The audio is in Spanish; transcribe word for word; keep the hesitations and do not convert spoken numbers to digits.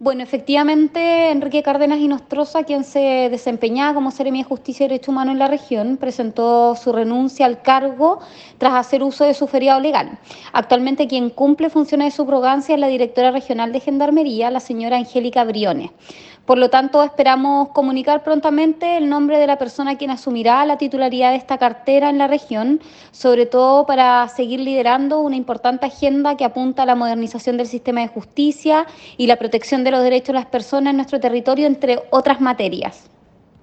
Bueno, efectivamente, Enrique Cárdenas Inostroza, quien se desempeñaba como Seremi de Justicia y Derecho Humano en la región, presentó su renuncia al cargo tras hacer uso de su feriado legal. Actualmente quien cumple funciones de subrogancia es la directora regional de Gendarmería, la señora Angélica Briones. Por lo tanto, esperamos comunicar prontamente el nombre de la persona quien asumirá la titularidad de esta cartera en la región, sobre todo para seguir liderando una importante agenda que apunta a la modernización del sistema de justicia y la protección de los derechos de las personas en nuestro territorio, entre otras materias.